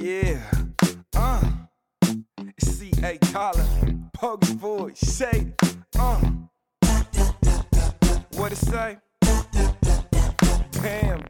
Yeah, it's C.A. Collar, Poker Boy, Shady, what it say? Damn,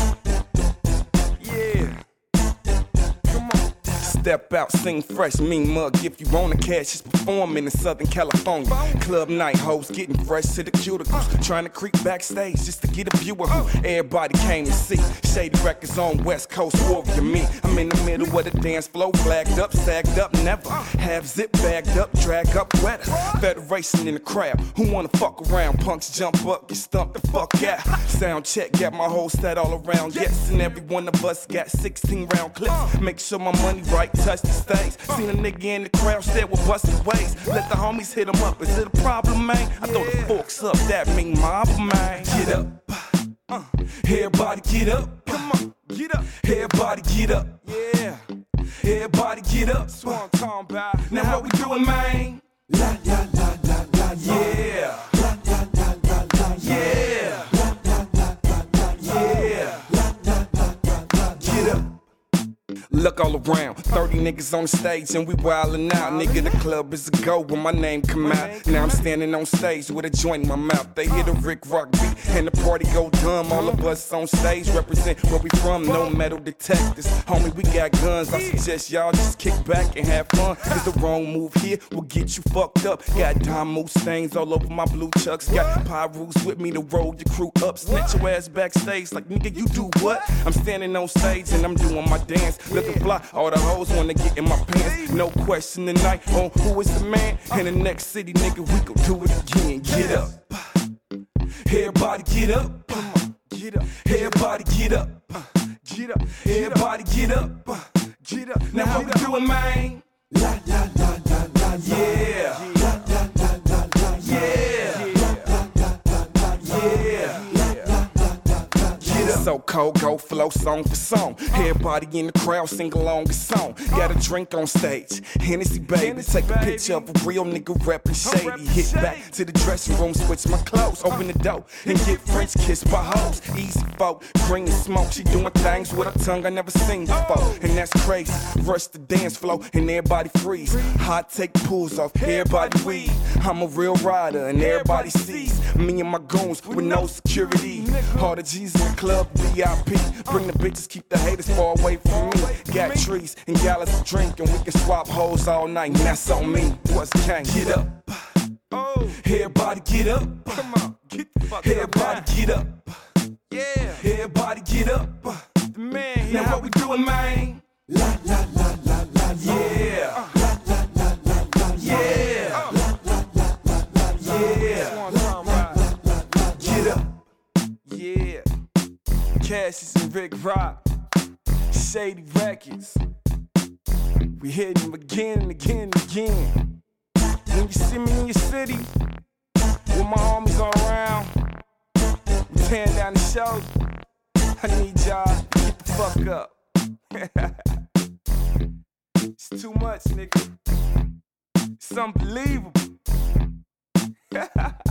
yeah. Come on. Step out, sing fresh, mean mug. If you want the cash, just performing in Southern California. Club night hoes getting fresh to the cuticles. Trying to creep backstage just to get a view of who everybody came to see. Shady Records on West Coast, Warrior me. I'm in the middle of the dance floor, flagged up, sagged up, never. Half zip bagged up, drag up, wetter. Federation in the crowd, who wanna fuck around? Punks jump up, get stumped the fuck out. Sound check, got my whole set all around. Yes, and every one of us got 16 round clips. Make sure my money right, touch the stage. Seen a nigga in the crowd stare with busted ways. Let the homies hit him up, is it a problem, man? I throw the forks up, that mean mob, man. Get up, everybody get up. Come on, get up. Everybody get up, yeah. Everybody get up. That's what I'm talking about. Now what we doing, man? La la la la la, yeah. La la la la la, yeah. La la la la la, yeah. La la la la la, get up. Look all around, 30 niggas on the stage and we wildin' out. Nigga, the club is a go when my name come out. Now I'm standing on stage with a joint in my mouth. They hit a Rick Rock beat and the party go dumb. All of us on stage represent where we from, no metal detectors. Homie, we got guns, I suggest y'all just kick back and have fun. Cause the wrong move here will get you fucked up. Got Damo stains all over my blue chucks. Got Pyrus with me to roll your crew up. Snatch your ass backstage like, nigga, you do what? I'm standing on stage and I'm doing my dance. Looking fly, all the hoes wanna get in my pants. No question tonight on who is the man. In the next city, nigga, we gon' do it again. Get up. Everybody get up. Come on, get up. Everybody get up. Get up. Everybody get up. Get up. Now what we doing, man? La la la la la, yeah. La la la la la, yeah. La la la la la, yeah. So cold, go flow song for song. Everybody in the crowd sing along the song. Got a drink on stage, Hennessy baby. Take a picture of a real nigga rapping shady. Hit back to the dressing room, switch my clothes, open the door and get French kissed by hoes. Easy folk, green and smoke. She doing things with her tongue I never seen before, and that's crazy. Rush the dance floor and everybody freeze. Hot take pulls off, everybody weed. I'm a real rider and everybody sees me and my goons with no security. All the G's in the club, VIP. Bring the bitches, keep the haters far away from me. Got trees and gallons to drink, and we can swap hoes all night, and that's on me. What's king? Get up. Everybody get up. Come on, get the fuck up. Everybody get up. Yeah. Everybody get up. The man here. Now what we doing, man? La la la la la, yeah. La la la la la, yeah. La la la la la, yeah. Get up. Yeah. Cassius and Rick Rock, Shady Records. We hit them again and again and again. When you see me in your city, with my homies all around, we tearing down the show. I need y'all to get the fuck up. It's too much, nigga. It's unbelievable.